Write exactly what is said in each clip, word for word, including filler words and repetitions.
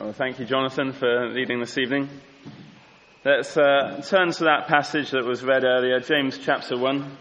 Well, thank you, Jonathan, for leading this evening. Let's uh, turn to that passage that was read earlier, James chapter one.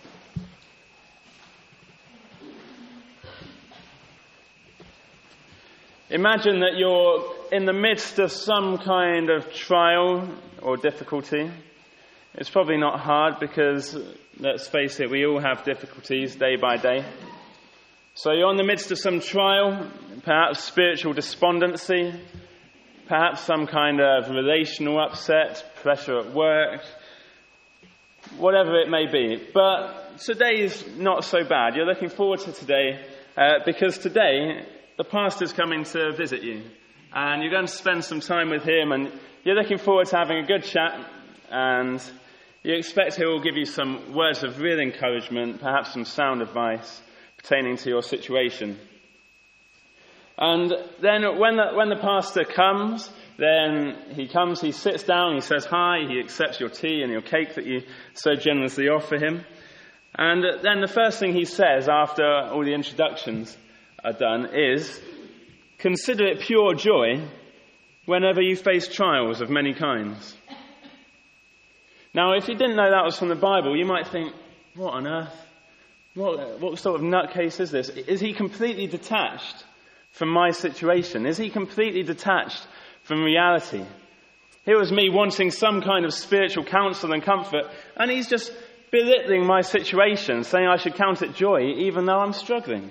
Imagine that you're in the midst of some kind of trial or difficulty. It's probably not hard because, let's face it, we all have difficulties day by day. So you're in the midst of some trial, perhaps spiritual despondency, perhaps some kind of relational upset, pressure at work, whatever it may be. But today's not so bad. You're looking forward to today uh, because today the pastor's coming to visit you. And you're going to spend some time with him, and you're looking forward to having a good chat, and you expect he will give you some words of real encouragement, perhaps some sound advice pertaining to your situation. And then when the, when the pastor comes, then he comes, he sits down, he says hi, he accepts your tea and your cake that you so generously offer him. And then the first thing he says after all the introductions are done is, consider it pure joy whenever you face trials of many kinds. Now, if you didn't know that was from the Bible, you might think, what on earth? What, what sort of nutcase is this? Is he completely detached from my situation? Is he completely detached from reality? Here was me wanting some kind of spiritual counsel and comfort, and he's just belittling my situation, saying I should count it joy even though I'm struggling.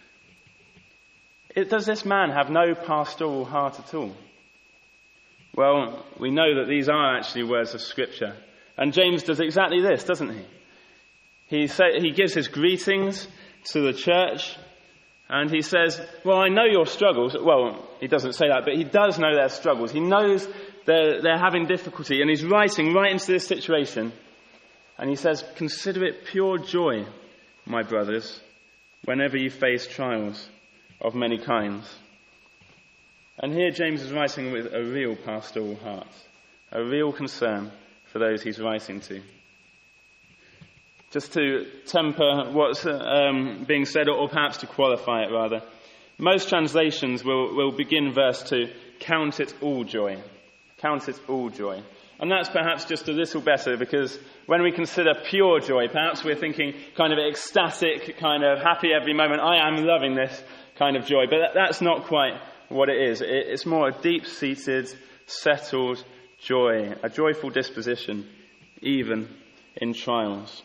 It, does this man have no pastoral heart at all? Well, we know that these are actually words of Scripture. And James does exactly this, doesn't he? He say, he gives his greetings to the church, and he says, well, I know your struggles. Well, he doesn't say that, but he does know their struggles. He knows they're, they're having difficulty, and he's writing right into this situation. And he says, consider it pure joy, my brothers, whenever you face trials of many kinds. And here James is writing with a real pastoral heart, a real concern for those he's writing to. Just to temper what's um, being said, or perhaps to qualify it rather, most translations will, will begin verse two, count it all joy. Count it all joy. And that's perhaps just a little better, because when we consider pure joy, perhaps we're thinking kind of ecstatic, kind of happy every moment, I am loving this kind of joy. But that's not quite what it is. It's more a deep-seated, settled joy, a joyful disposition, even in trials.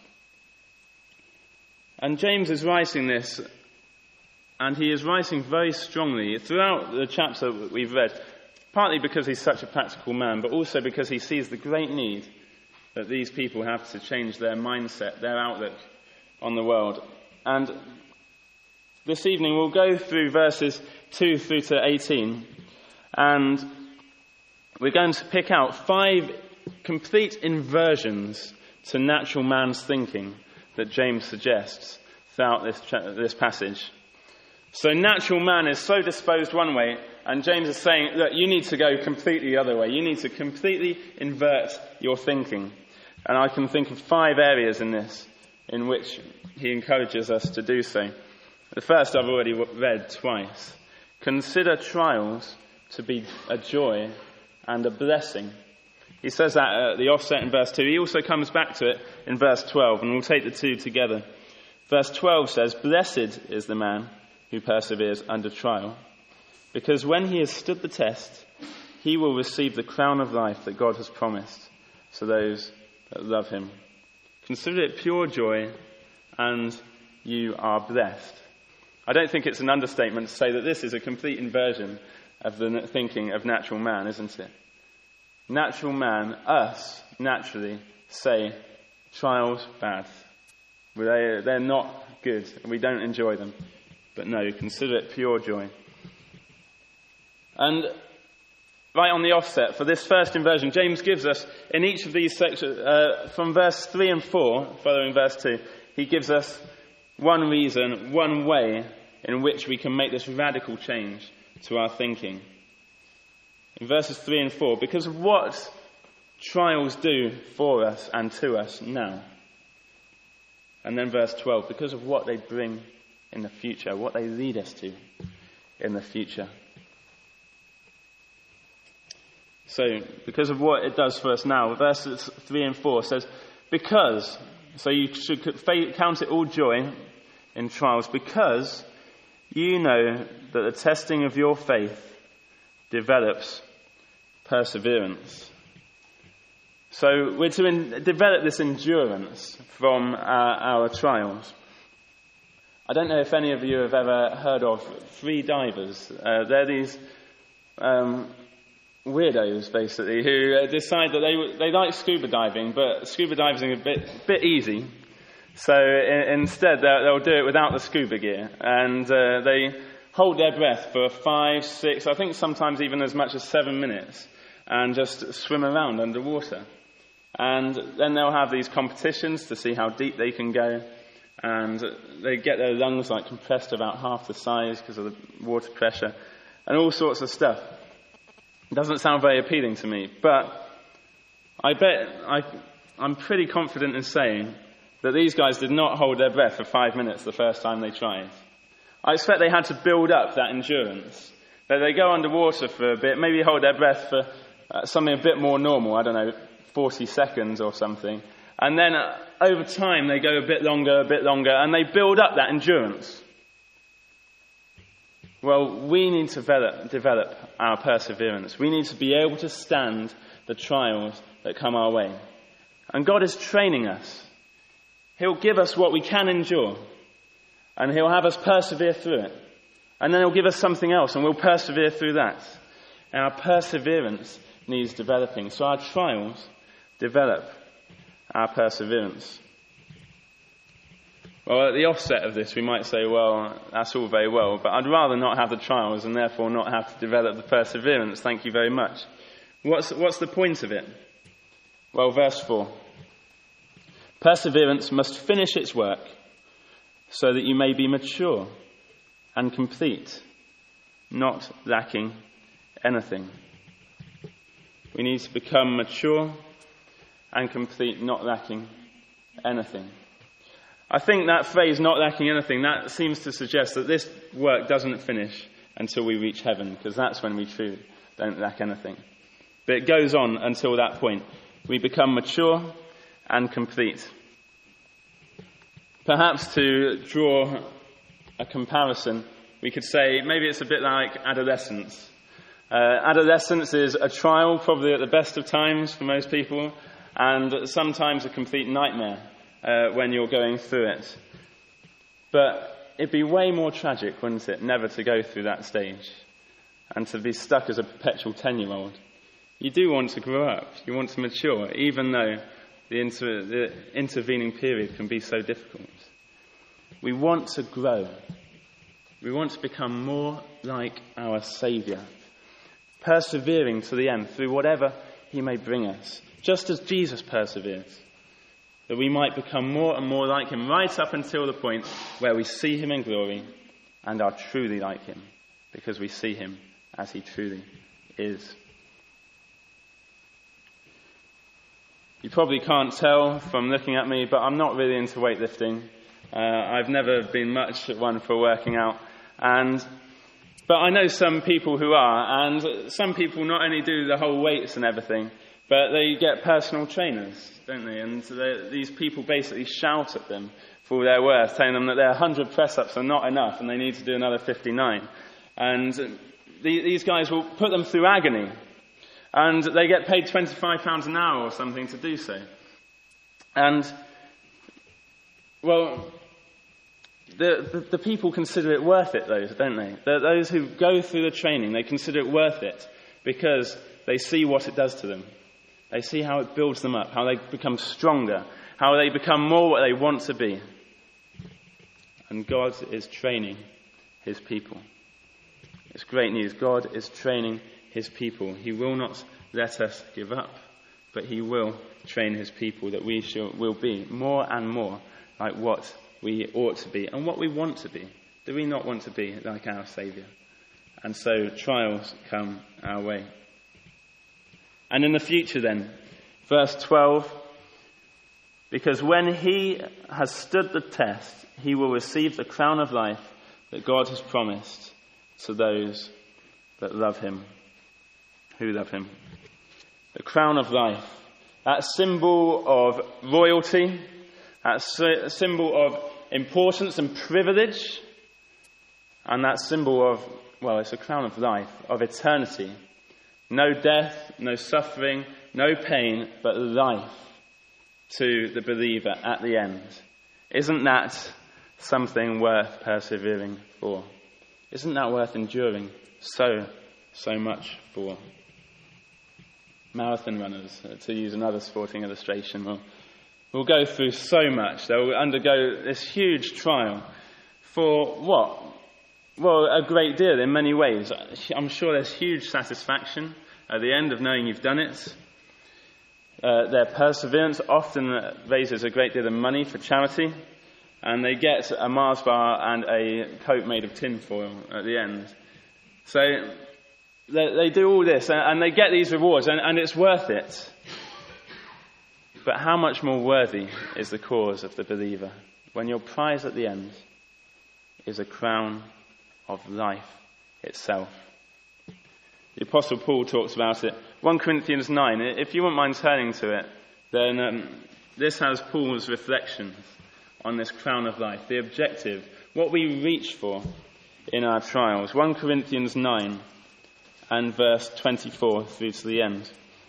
And James is writing this, and he is writing very strongly throughout the chapter that we've read, partly because he's such a practical man, but also because he sees the great need that these people have to change their mindset, their outlook on the world. And this evening we'll go through verses two through to eighteen, and we're going to pick out five complete inversions to natural man's thinking that James suggests throughout this, this passage. So natural man is so disposed one way, and James is saying, look, you need to go completely the other way. You need to completely invert your thinking. And I can think of five areas in this in which he encourages us to do so. The first I've already read twice. Consider trials to be a joy and a blessing. He says that at the offset in verse two. He also comes back to it in verse twelve, and we'll take the two together. Verse twelve says, blessed is the man who perseveres under trial, because when he has stood the test, he will receive the crown of life that God has promised to those that love him. Consider it pure joy, and you are blessed. I don't think it's an understatement to say that this is a complete inversion of the thinking of natural man, isn't it? Natural man, us, naturally say, trials, bad. They, they're not good, and we don't enjoy them. But no, consider it pure joy. And right on the offset, for this first inversion, James gives us, in each of these sections, uh, from verse three and four, following verse two, he gives us one reason, one way in which we can make this radical change to our thinking. In verses three and four, because of what trials do for us and to us now. And then verse twelve, because of what they bring in the future, what they lead us to in the future. So, because of what it does for us now, verses three and four says, because, so you should count it all joy in trials, because you know that the testing of your faith develops perseverance. So we're to in, develop this endurance from our, our trials. I don't know if any of you have ever heard of free divers. Uh, they're these um, weirdos, basically, who uh, decide that they they like scuba diving, but scuba diving is a bit bit easy. So in, instead, they'll, they'll do it without the scuba gear, and uh, they hold their breath for five, six, I think sometimes even as much as seven minutes, and just swim around underwater. And then they'll have these competitions to see how deep they can go, and they get their lungs like compressed to about half the size because of the water pressure, and all sorts of stuff. It doesn't sound very appealing to me, but I bet I, I'm pretty confident in saying that these guys did not hold their breath for five minutes the first time they tried. I expect they had to build up that endurance. That they go underwater for a bit, maybe hold their breath for uh, something a bit more normal, I don't know, forty seconds or something. And then uh, over time they go a bit longer, a bit longer, and they build up that endurance. Well, we need to develop, develop our perseverance. We need to be able to stand the trials that come our way. And God is training us. He'll give us what we can endure, and He'll have us persevere through it. And then He'll give us something else, and we'll persevere through that. And our perseverance needs developing. So our trials develop our perseverance. Well, at the offset of this, we might say, well, that's all very well, but I'd rather not have the trials and therefore not have to develop the perseverance. Thank you very much. What's, what's the point of it? Well, verse four. Perseverance must finish its work so that you may be mature and complete, not lacking anything. We need to become mature and complete, not lacking anything. I think that phrase, not lacking anything, that seems to suggest that this work doesn't finish until we reach heaven, because that's when we truly don't lack anything. But it goes on until that point. We become mature and complete. Perhaps to draw a comparison, we could say maybe it's a bit like adolescence. Uh, adolescence is a trial, probably at the best of times for most people, and sometimes a complete nightmare uh, when you're going through it. But it'd be way more tragic, wouldn't it, never to go through that stage and to be stuck as a perpetual ten-year-old. You do want to grow up, you want to mature, even though the, inter- the intervening period can be so difficult. We want to grow. We want to become more like our Saviour, persevering to the end through whatever He may bring us, just as Jesus persevered, that we might become more and more like Him, right up until the point where we see Him in glory and are truly like Him, because we see Him as He truly is. You probably can't tell from looking at me, but I'm not really into weightlifting. Uh, I've never been much one for working out, and but I know some people who are, and some people not only do the whole weights and everything, but they get personal trainers, don't they? And they, these people basically shout at them for their worth, telling them that their one hundred press-ups are not enough and they need to do another fifty-nine. And the, these guys will put them through agony, and they get paid twenty-five pounds an hour or something to do so. And, well, the, the, the people consider it worth it, though, don't they? The, those who go through the training, they consider it worth it because they see what it does to them. They see how it builds them up, how they become stronger, how they become more what they want to be. And God is training His people. It's great news. God is training His people. He will not let us give up, but He will train His people that we shall, will be more and more like what we ought to be and what we want to be. Do we not want to be like our Saviour? And so trials come our way. And in the future then, verse twelve, because when He has stood the test, He will receive the crown of life that God has promised to those that love Him, who love Him. the crown of life, that symbol of royalty, that symbol of importance and privilege, and that symbol of, well, it's a crown of life, of eternity. No death, no suffering, no pain, but life to the believer at the end. Isn't that something worth persevering for? Isn't that worth enduring so, so much for? Marathon runners, to use another sporting illustration, will, will go through so much. They'll undergo this huge trial for what? Well, a great deal in many ways. I'm sure there's huge satisfaction at the end of knowing you've done it. Uh, their perseverance often raises a great deal of money for charity, and they get a Mars bar and a coat made of tinfoil at the end. So they, they do all this, and, and they get these rewards, and, and it's worth it. But how much more worthy is the cause of the believer when your prize at the end is a crown of life itself? The Apostle Paul talks about it. First Corinthians nine, if you wouldn't mind turning to it, then um, this has Paul's reflections on this crown of life, the objective, what we reach for in our trials. First Corinthians nine and verse twenty-four through to the end.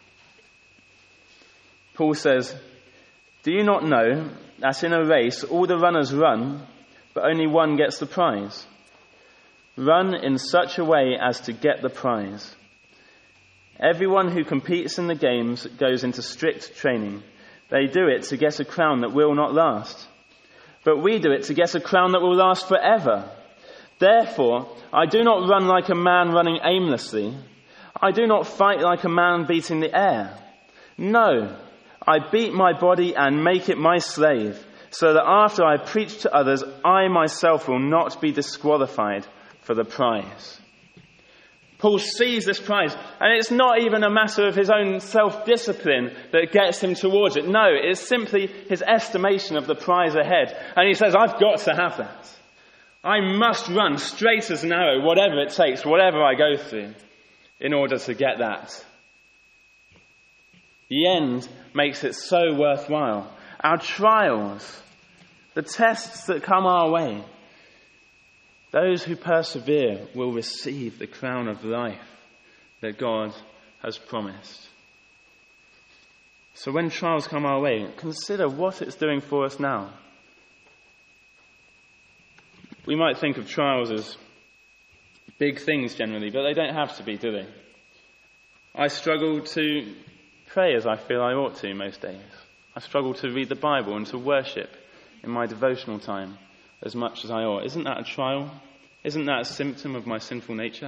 Paul says, "Do you not know that in a race all the runners run, but only one gets the prize? Run in such a way as to get the prize. Everyone who competes in the games goes into strict training. They do it to get a crown that will not last. But we do it to get a crown that will last forever. Therefore, I do not run like a man running aimlessly. I do not fight like a man beating the air. No, I beat my body and make it my slave, so that after I preach to others, I myself will not be disqualified for the prize." Paul sees this prize, and it's not even a matter of his own self-discipline that gets him towards it. No, it's simply his estimation of the prize ahead. And he says, I've got to have that. I must run straight as an arrow, whatever it takes, whatever I go through, in order to get that. The end makes it so worthwhile. Our trials, the tests that come our way, those who persevere will receive the crown of life that God has promised. So when trials come our way, consider what it's doing for us now. We might think of trials as big things generally, but they don't have to be, do they? I struggle to pray as I feel I ought to most days. I struggle to read the Bible and to worship in my devotional time as much as I ought. Isn't that a trial? Isn't that a symptom of my sinful nature?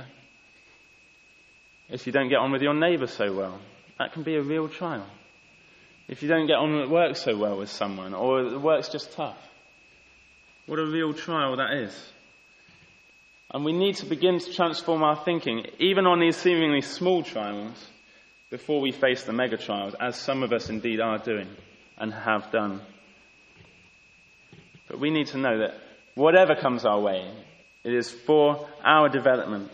If you don't get on with your neighbour so well, that can be a real trial. If you don't get on at work so well with someone, or the work's just tough, what a real trial that is. And we need to begin to transform our thinking, even on these seemingly small trials, before we face the mega trials, as some of us indeed are doing and have done. But we need to know that whatever comes our way, it is for our development.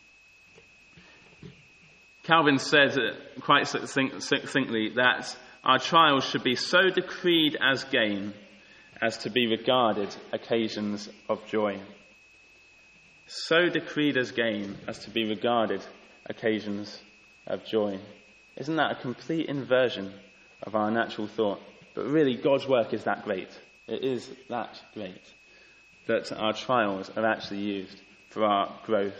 Calvin said quite succinctly that our trials should be so decreed as gain as to be regarded occasions of joy. So decreed as gain as to be regarded occasions of joy. Isn't that a complete inversion of our natural thought? But really, God's work is that great. It is that great that our trials are actually used for our growth.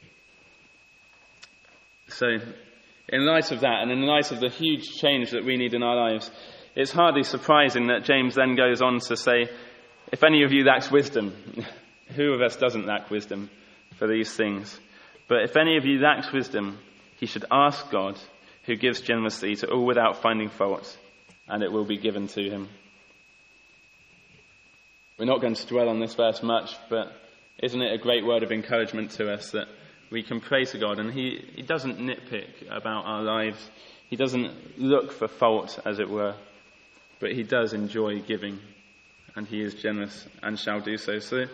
So, in light of that, and in light of the huge change that we need in our lives, it's hardly surprising that James then goes on to say, if any of you lacks wisdom, who of us doesn't lack wisdom for these things? But if any of you lacks wisdom, he should ask God, who gives generously to all without finding fault, and it will be given to him. We're not going to dwell on this verse much, but isn't it a great word of encouragement to us that we can pray to God, and he, he doesn't nitpick about our lives. He doesn't look for fault, as it were, but he does enjoy giving, and he is generous and shall do so. So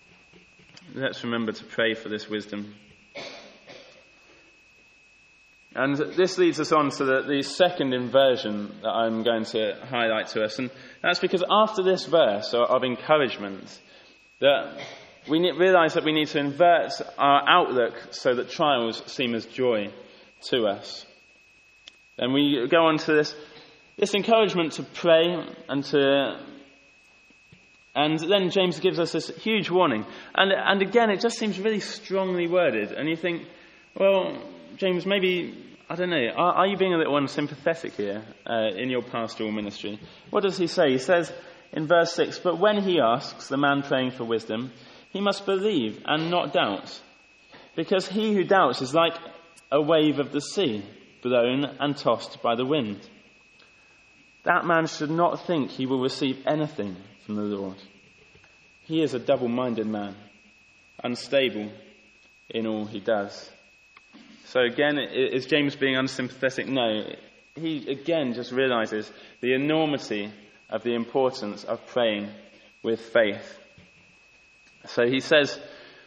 let's remember to pray for this wisdom. And this leads us on to the, the second inversion that I'm going to highlight to us. And that's because after this verse of encouragement, that we realise that we need to invert our outlook so that trials seem as joy to us. And we go on to this, this encouragement to pray and to... And then James gives us this huge warning. And, and again, it just seems really strongly worded. And you think, well, James, maybe... I don't know, are, are you being a little unsympathetic here uh, in your pastoral ministry? What does he say? He says in verse six, "But when he asks, the man praying for wisdom, he must believe and not doubt, because he who doubts is like a wave of the sea, blown and tossed by the wind. That man should not think he will receive anything from the Lord. He is a double-minded man, unstable in all he does." So again, is James being unsympathetic? No. He again just realises the enormity of the importance of praying with faith. So he says,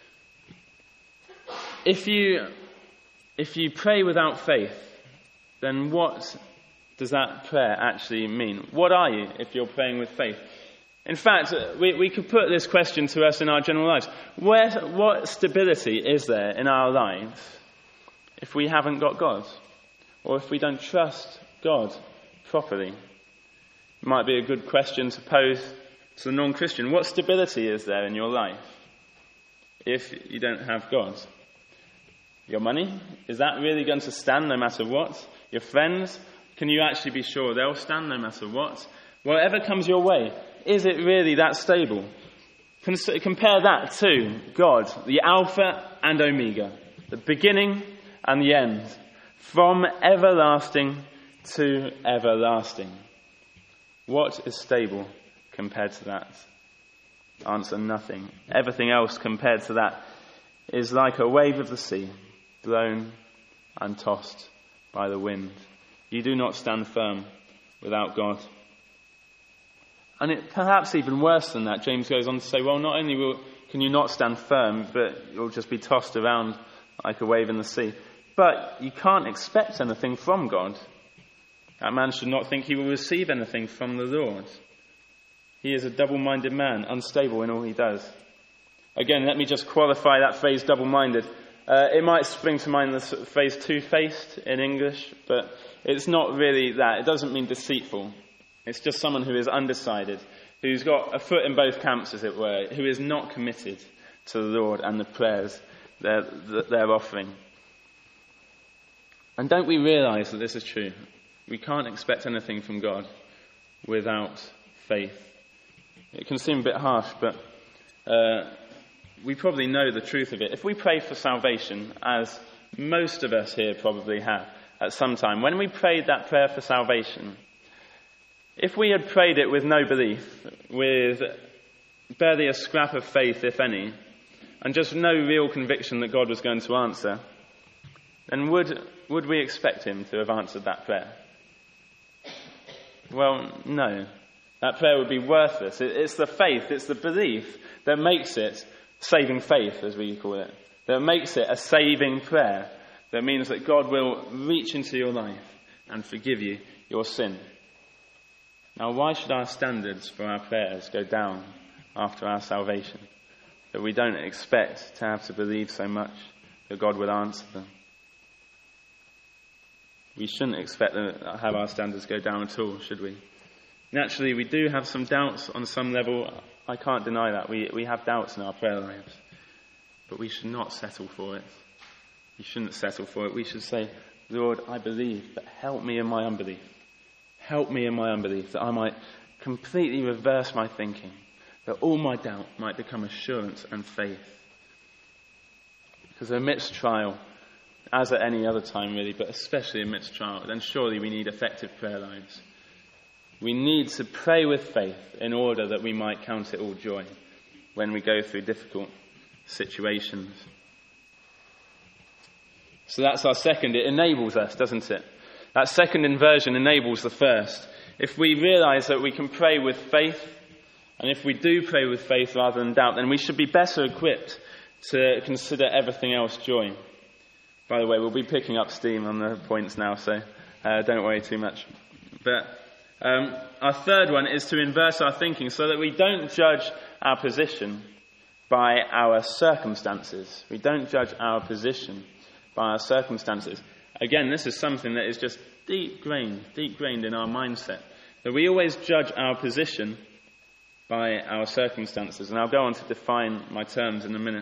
if you, if you pray without faith, then what does that prayer actually mean? What are you if you're praying with faith? In fact, we, we could put this question to us in our general lives. Where, what stability is there in our lives if we haven't got God, or if we don't trust God properly? It might be a good question to pose to the non-Christian. What stability is there in your life if you don't have God? Your money? Is that really going to stand no matter what? Your friends? Can you actually be sure they'll stand no matter what? Whatever comes your way, is it really that stable? Cons- compare that to God, the Alpha and Omega, the beginning and the end, from everlasting to everlasting. What is stable compared to that? Answer: nothing. Everything else compared to that is like a wave of the sea, blown and tossed by the wind. You do not stand firm without God. And it, perhaps even worse than that, James goes on to say, well, not only will, can you not stand firm, but you'll just be tossed around like a wave in the sea. But you can't expect anything from God. That man should not think he will receive anything from the Lord. He is a double-minded man, unstable in all he does. Again, let me just qualify that phrase double-minded. Uh, it might spring to mind the phrase two-faced in English, but it's not really that. It doesn't mean deceitful. It's just someone who is undecided, who's got a foot in both camps, as it were, who is not committed to the Lord and the prayers they're, that they're offering. And don't we realise that this is true? We can't expect anything from God without faith. It can seem a bit harsh, but uh, we probably know the truth of it. If we pray for salvation, as most of us here probably have at some time, when we prayed that prayer for salvation, if we had prayed it with no belief, with barely a scrap of faith, if any, and just no real conviction that God was going to answer, then would would we expect him to have answered that prayer? Well, no. That prayer would be worthless. It, it's the faith, it's the belief that makes it saving faith, as we call it, that makes it a saving prayer, that means that God will reach into your life and forgive you your sin. Now, why should our standards for our prayers go down after our salvation? That we don't expect to have to believe so much that God will answer them. We shouldn't expect to have our standards go down at all, should we? Naturally, we do have some doubts on some level. I can't deny that. We we have doubts in our prayer lives. But we should not settle for it. We shouldn't settle for it. We should say, Lord, I believe, but help me in my unbelief. Help me in my unbelief, that I might completely reverse my thinking, that all my doubt might become assurance and faith. Because amidst trial, as at any other time really, but especially amidst trial, then surely we need effective prayer lives. We need to pray with faith in order that we might count it all joy when we go through difficult situations. So that's our second. It enables us, doesn't it? That second inversion enables the first. If we realise that we can pray with faith, and if we do pray with faith rather than doubt, then we should be better equipped to consider everything else joy. By the way, we'll be picking up steam on the points now, so uh, don't worry too much. But um, our third one is to invert our thinking so that we don't judge our position by our circumstances. We don't judge our position by our circumstances. Again, this is something that is just deep-grained, deep-grained in our mindset, that we always judge our position by our circumstances. And I'll go on to define my terms in a minute.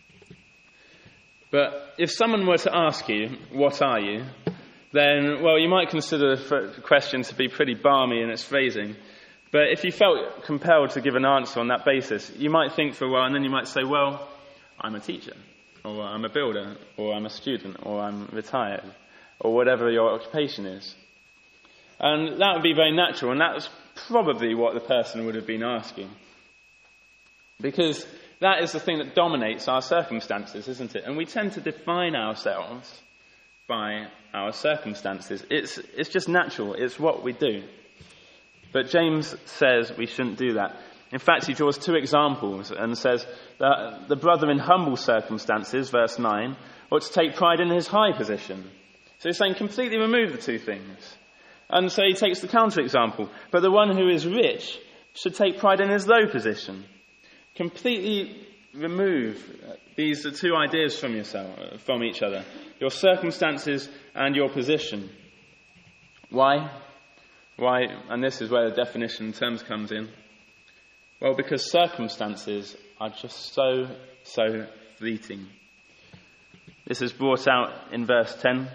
But if someone were to ask you, what are you? Then, well, you might consider the question to be pretty balmy in its phrasing. But if you felt compelled to give an answer on that basis, you might think for a while, and then you might say, well, I'm a teacher, or I'm a builder, or I'm a student, or I'm retired, or whatever your occupation is. And that would be very natural, and that's probably what the person would have been asking. Because that is the thing that dominates our circumstances, isn't it? And we tend to define ourselves by our circumstances. It's, it's just natural. It's what we do. But James says we shouldn't do that. In fact, he draws two examples and says that the brother in humble circumstances, verse nine, ought to take pride in his high position. So he's saying completely remove the two things. And so he takes the counter-example. But the one who is rich should take pride in his low position. Completely remove these two ideas from yourself, from each other. Your circumstances and your position. Why? Why? And this is where the definition in terms comes in. Well, because circumstances are just so, so fleeting. This is brought out in verse ten.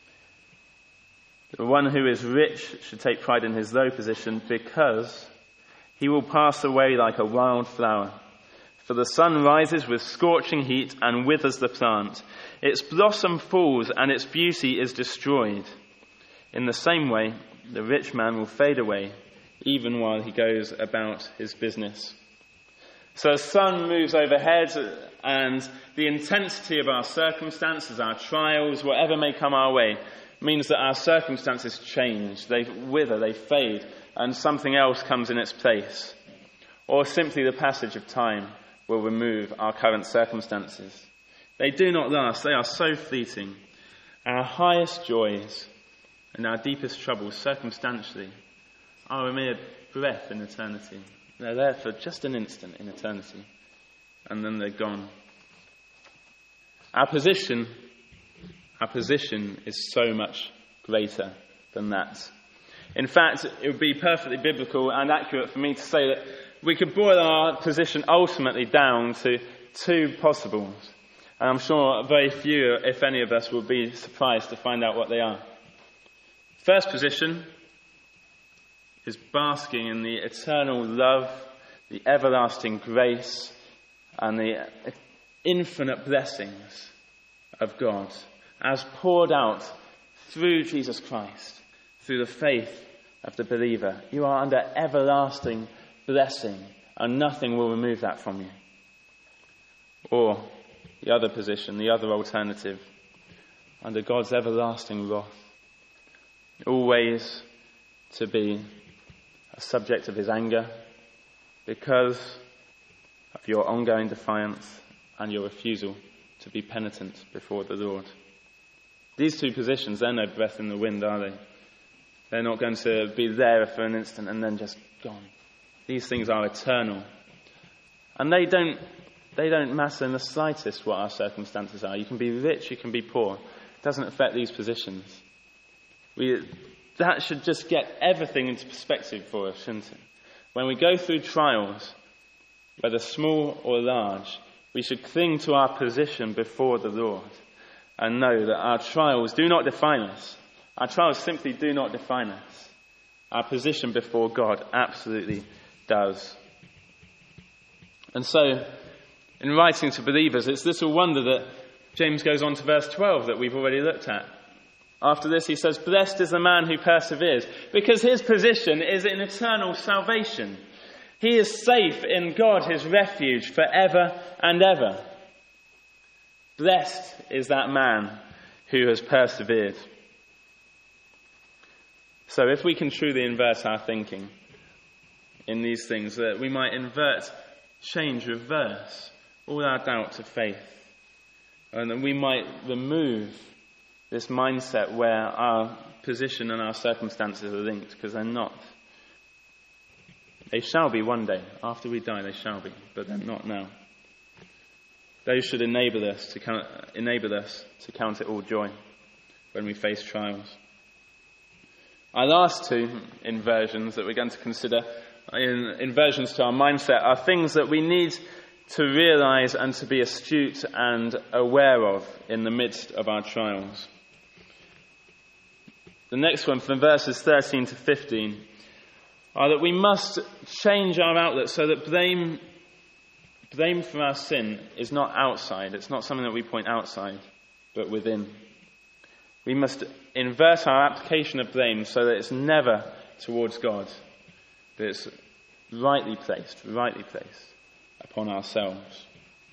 The one who is rich should take pride in his low position because he will pass away like a wild flower. For the sun rises with scorching heat and withers the plant. Its blossom falls and its beauty is destroyed. In the same way, the rich man will fade away even while he goes about his business. So the sun moves overhead, and the intensity of our circumstances, our trials, whatever may come our way, means that our circumstances change. They wither, they fade, and something else comes in its place. Or simply the passage of time will remove our current circumstances. They do not last. They are so fleeting. Our highest joys and our deepest troubles, circumstantially, are a mere breath in eternity. They're there for just an instant in eternity, and then they're gone. Our position, our position is so much greater than that. In fact, it would be perfectly biblical and accurate for me to say that we could boil our position ultimately down to two possibles. And I'm sure very few, if any of us, will be surprised to find out what they are. First position is basking in the eternal love, the everlasting grace, and the infinite blessings of God as poured out through Jesus Christ, through the faith of the believer. You are under everlasting blessing, and nothing will remove that from you. Or the other position, the other alternative, under God's everlasting wrath, always to be a subject of his anger because of your ongoing defiance and your refusal to be penitent before the Lord. These two positions, they're no breath in the wind, are they? They're not going to be there for an instant and then just gone. These things are eternal. And they don't they don't matter in the slightest what our circumstances are. You can be rich, you can be poor. It doesn't affect these positions. We, that should just get everything into perspective for us, shouldn't it? When we go through trials, whether small or large, we should cling to our position before the Lord and know that our trials do not define us. Our trials simply do not define us. Our position before God absolutely does. And so, in writing to believers, it's little wonder that James goes on to verse twelve that we've already looked at. After this, he says, "Blessed is the man who perseveres, because his position is in eternal salvation. He is safe in God, his refuge, forever and ever." Blessed is that man who has persevered. So if we can truly invert our thinking in these things, that we might invert, change, reverse all our doubt to faith, and that we might remove this mindset where our position and our circumstances are linked, because they're not. They shall be one day. After we die, they shall be, but they're not now. Those should enable us to count, enable us to count it all joy when we face trials. Our last two inversions that we're going to consider, in, inversions to our mindset, are things that we need to realise and to be astute and aware of in the midst of our trials. The next one, from verses thirteen to fifteen, are that we must change our outlook so that blame, blame for our sin is not outside. It's not something that we point outside, but within. We must invert our application of blame so that it's never towards God, but it's rightly placed, rightly placed upon ourselves.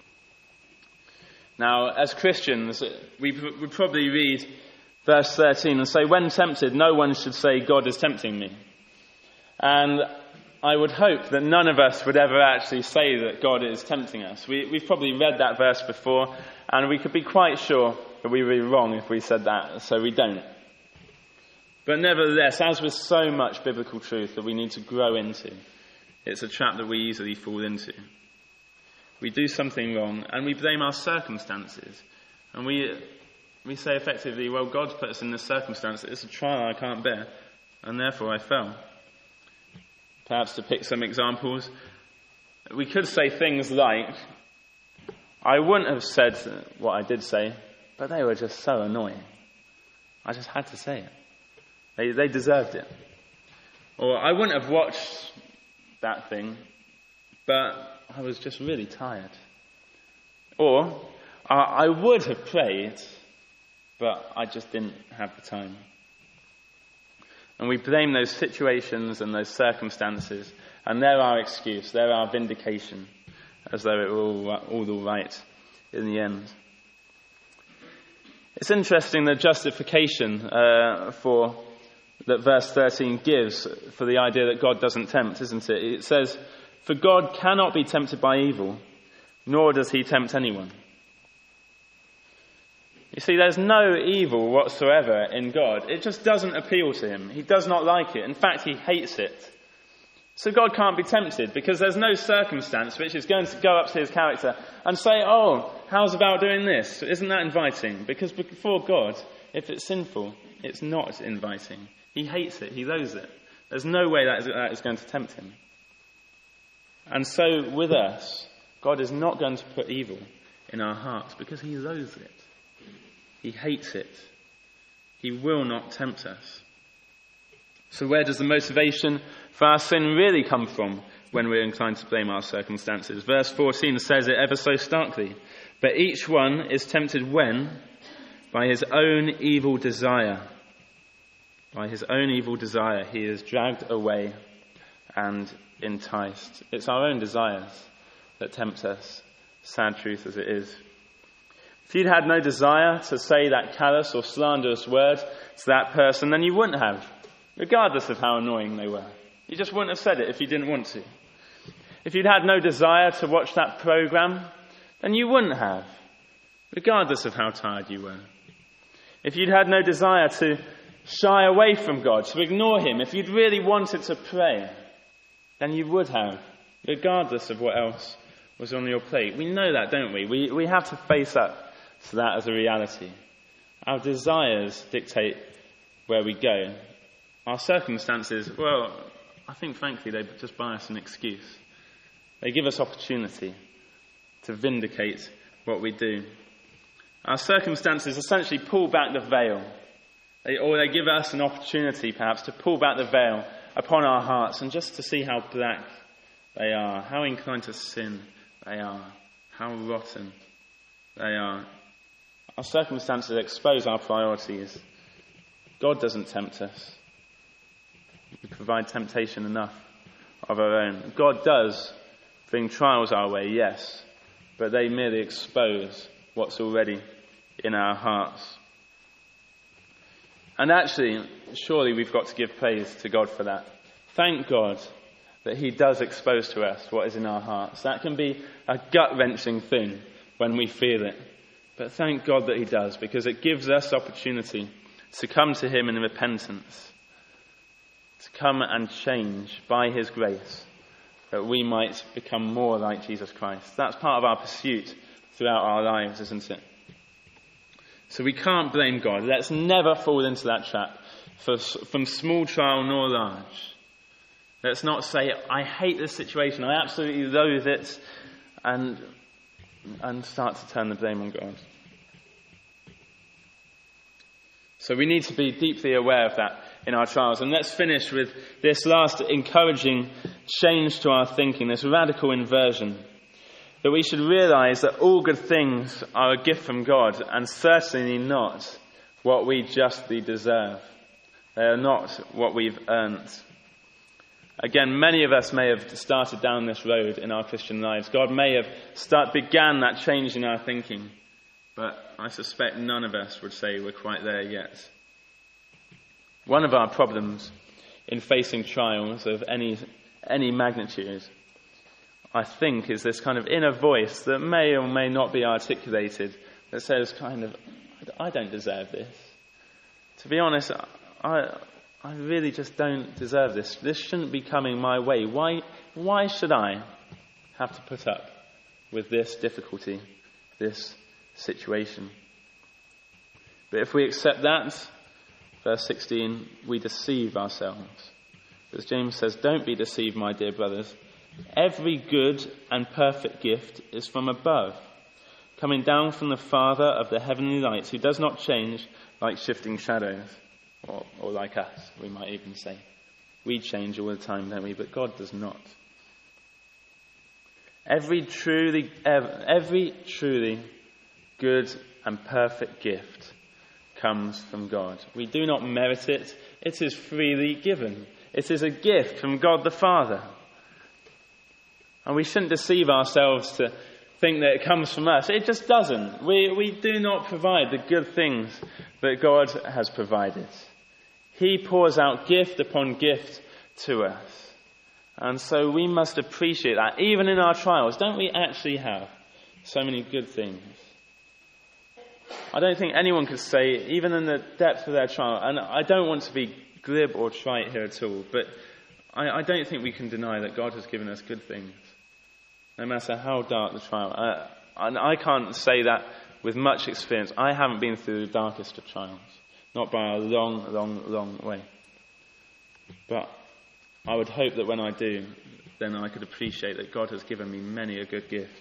Now, as Christians, we would probably read verse thirteen and say, when tempted, no one should say, God is tempting me. And I would hope that none of us would ever actually say that God is tempting us. We, we've probably read that verse before, and we could be quite sure that we were wrong if we said that, so we don't. But nevertheless, as with so much biblical truth that we need to grow into, it's a trap that we easily fall into. We do something wrong, and we blame our circumstances. And we we say effectively, well, God put us in this circumstance. It's a trial I can't bear, and therefore I fell. Perhaps to pick some examples, we could say things like, I wouldn't have said what I did say, but they were just so annoying. I just had to say it. They, they deserved it. Or I wouldn't have watched that thing, but I was just really tired. Or I, I would have prayed, but I just didn't have the time. And we blame those situations and those circumstances, and they're our excuse, they're our vindication, as though it were all, all all right in the end. It's interesting the justification uh, for that verse thirteen gives for the idea that God doesn't tempt, isn't it? It says, for God cannot be tempted by evil, nor does he tempt anyone. You see, there's no evil whatsoever in God. It just doesn't appeal to him. He does not like it. In fact, he hates it. So God can't be tempted because there's no circumstance which is going to go up to his character and say, oh, how's about doing this? Isn't that inviting? Because before God, if it's sinful, it's not inviting. He hates it. He loathes it. There's no way that is, that is going to tempt him. And so with us, God is not going to put evil in our hearts because he loathes it. He hates it. He will not tempt us. So where does the motivation for our sin really come from when we're inclined to blame our circumstances? Verse fourteen says it ever so starkly. But each one is tempted when? By his own evil desire. By his own evil desire, he is dragged away and enticed. It's our own desires that tempt us, sad truth as it is. If you'd had no desire to say that callous or slanderous word to that person, then you wouldn't have, regardless of how annoying they were. You just wouldn't have said it if you didn't want to. If you'd had no desire to watch that program, then you wouldn't have, regardless of how tired you were. If you'd had no desire to shy away from God, to ignore him, if you'd really wanted to pray, then you would have, regardless of what else was on your plate. We know that, don't we? We, we have to face up to that as a reality. Our desires dictate where we go. Our circumstances, well, I think frankly they just buy us an excuse. They give us opportunity to vindicate what we do. Our circumstances essentially pull back the veil. They, or they give us an opportunity perhaps to pull back the veil upon our hearts and just to see how black they are, how inclined to sin they are, how rotten they are. Our circumstances expose our priorities. God doesn't tempt us. We provide temptation enough of our own. God does bring trials our way, yes, but they merely expose what's already in our hearts. And actually, surely we've got to give praise to God for that. Thank God that he does expose to us what is in our hearts. That can be a gut-wrenching thing when we feel it. But thank God that he does, because it gives us opportunity to come to him in repentance, to come and change by his grace, that we might become more like Jesus Christ. That's part of our pursuit throughout our lives, isn't it? So we can't blame God. Let's never fall into that trap, for, from small trial nor large. Let's not say, I hate this situation, I absolutely loathe it, and, and start to turn the blame on God. So we need to be deeply aware of that in our trials. And let's finish with this last encouraging change to our thinking, this radical inversion. That we should realize that all good things are a gift from God, and certainly not what we justly deserve. They are not what we've earned. Again, many of us may have started down this road in our Christian lives. God may have start, began that change in our thinking, but I suspect none of us would say we're quite there yet. One of our problems in facing trials of any any magnitude, I think, is this kind of inner voice that may or may not be articulated that says kind of, I don't deserve this. To be honest, I I really just don't deserve this. This shouldn't be coming my way. Why why should I have to put up with this difficulty, this situation? But if we accept that, verse sixteen, we deceive ourselves. As James says, don't be deceived, my dear brothers. Every good and perfect gift is from above, coming down from the Father of the heavenly lights, who does not change like shifting shadows, or, or like us, we might even say. We change all the time, don't we? But God does not. Every truly, every truly good and perfect gift comes from God. We do not merit it. It is freely given. It is a gift from God the Father. And we shouldn't deceive ourselves to think that it comes from us. It just doesn't. We, we do not provide the good things that God has provided. He pours out gift upon gift to us. And so we must appreciate that. Even in our trials, don't we actually have so many good things? I don't think anyone could say, even in the depth of their trial, and I don't want to be glib or trite here at all, but I, I don't think we can deny that God has given us good things, no matter how dark the trial. Uh, and I can't say that with much experience. I haven't been through the darkest of trials, not by a long, long, long way. But I would hope that when I do, then I could appreciate that God has given me many a good gift.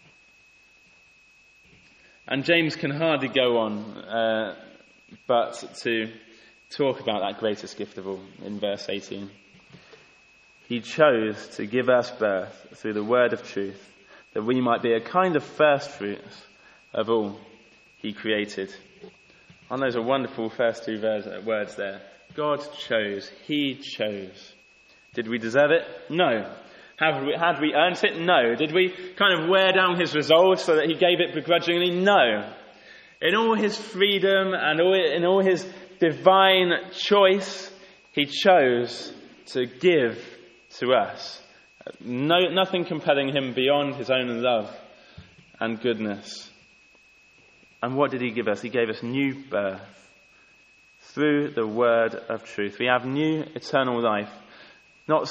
And James can hardly go on uh, but to talk about that greatest gift of all in verse eighteen. He chose to give us birth through the word of truth, that we might be a kind of first fruits of all he created. And those are wonderful first two words there. God chose. He chose. Did we deserve it? No. Have we, had we earned it? No. Did we kind of wear down his resolve so that he gave it begrudgingly? No. In all his freedom and all, in all his divine choice, he chose to give to us. No, nothing compelling him beyond his own love and goodness. And what did he give us? He gave us new birth through the word of truth. We have new eternal life, not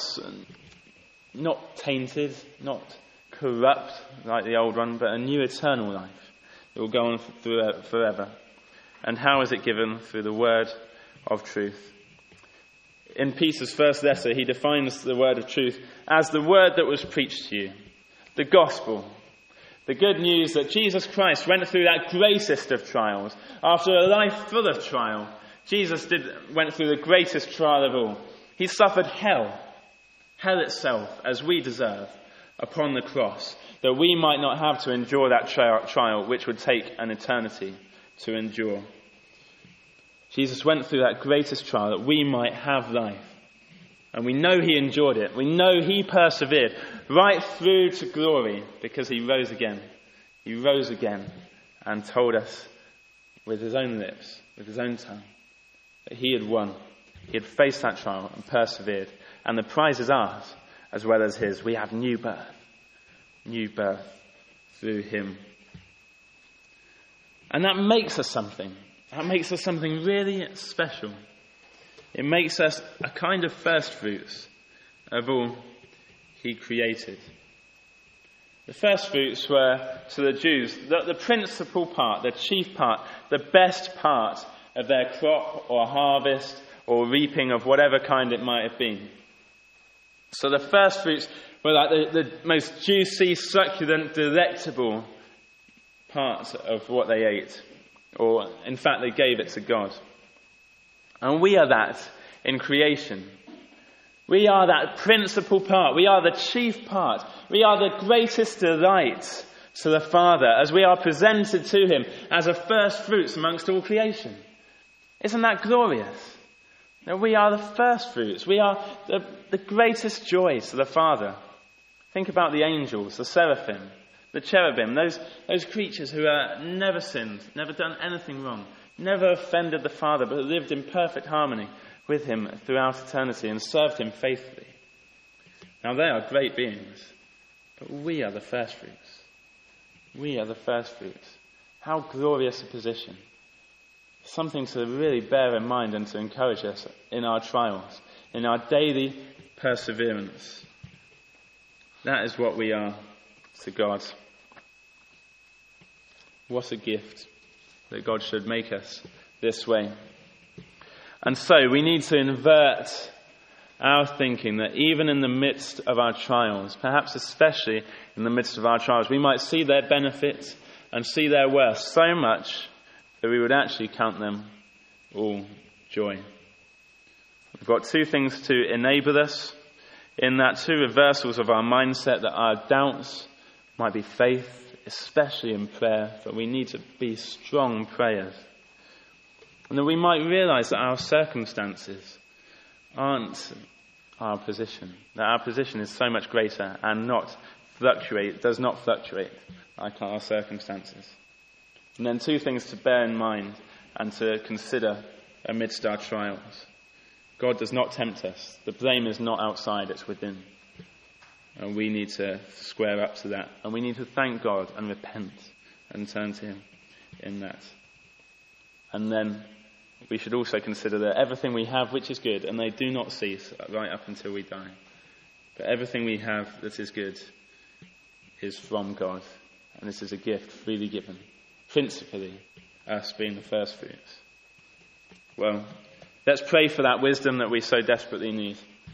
not tainted, not corrupt like the old one, but a new eternal life. It will go on forever. And how is it given? Through the word of truth. In Peter's first letter, he defines the word of truth as the word that was preached to you, the gospel, the good news that Jesus Christ went through that greatest of trials. After a life full of trial, Jesus did went through the greatest trial of all. He suffered hell, hell itself, as we deserve, upon the cross, that we might not have to endure that tri- trial, which would take an eternity to endure. Jesus went through that greatest trial that we might have life. And we know he endured it. We know he persevered right through to glory because he rose again. He rose again and told us with his own lips, with his own tongue, that he had won. He had faced that trial and persevered. And the prize is ours as well as his. We have new birth. New birth through him. And that makes us something. That makes us something really special. It makes us a kind of first fruits of all he created. The first fruits were, to the Jews, the, the principal part, the chief part, the best part of their crop or harvest or reaping of whatever kind it might have been. So the first fruits were like the, the most juicy, succulent, delectable part of what they ate. Or, in fact, they gave it to God. And we are that in creation. We are that principal part. We are the chief part. We are the greatest delight to the Father as we are presented to him as a first fruits amongst all creation. Isn't that glorious? That we are the first fruits. We are the, the greatest joy to the Father. Think about the angels, the seraphim, the cherubim, those, those creatures who have never sinned, never done anything wrong, never offended the Father, but lived in perfect harmony with him throughout eternity and served him faithfully. Now they are great beings, but we are the first fruits. We are the first fruits. How glorious a position. Something to really bear in mind and to encourage us in our trials, in our daily perseverance. That is what we are to God. What a gift that God should make us this way. And so we need to invert our thinking that even in the midst of our trials, perhaps especially in the midst of our trials, we might see their benefits and see their worth so much that we would actually count them all joy. We've got two things to enable us in that, two reversals of our mindset, that our doubts might be faith, especially in prayer, but we need to be strong prayers. And that we might realize that our circumstances aren't our position, that our position is so much greater and not fluctuate, does not fluctuate like our circumstances. And then two things to bear in mind and to consider amidst our trials. God does not tempt us. The blame is not outside, it's within. And we need to square up to that. And we need to thank God and repent and turn to him in that. And then we should also consider that everything we have which is good, and they do not cease right up until we die, but everything we have that is good is from God. And this is a gift freely given. Principally, us being the first fruits. Well, let's pray for that wisdom that we so desperately need.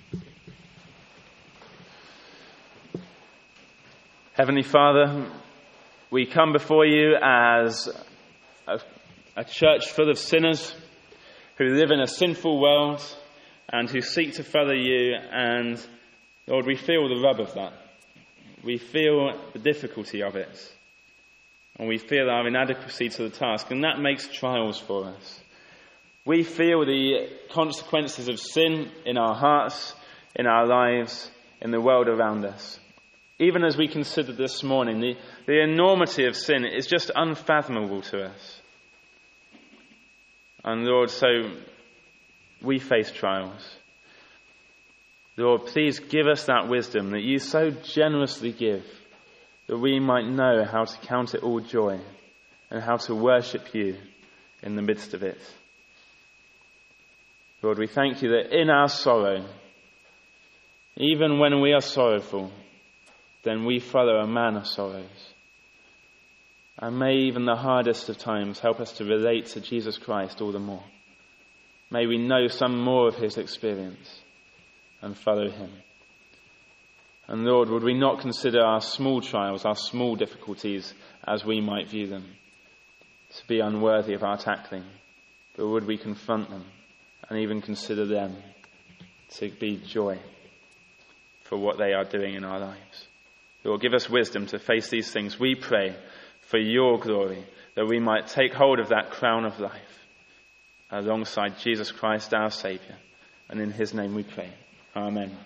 Heavenly Father, we come before you as a, a church full of sinners who live in a sinful world and who seek to follow you, and Lord, we feel the rub of that. We feel the difficulty of it. And we feel our inadequacy to the task, and that makes trials for us. We feel the consequences of sin in our hearts, in our lives, in the world around us. Even as we considered this morning, the, the enormity of sin is just unfathomable to us. And Lord, so we face trials. Lord, please give us that wisdom that you so generously give, that we might know how to count it all joy and how to worship you in the midst of it. Lord, we thank you that in our sorrow, even when we are sorrowful, then we follow a man of sorrows. And may even the hardest of times help us to relate to Jesus Christ all the more. May we know some more of his experience and follow him. And Lord, would we not consider our small trials, our small difficulties, as we might view them, to be unworthy of our tackling, but would we confront them and even consider them to be joy for what they are doing in our lives. Lord, give us wisdom to face these things, we pray, for your glory, that we might take hold of that crown of life alongside Jesus Christ our Saviour. And in his name we pray. Amen.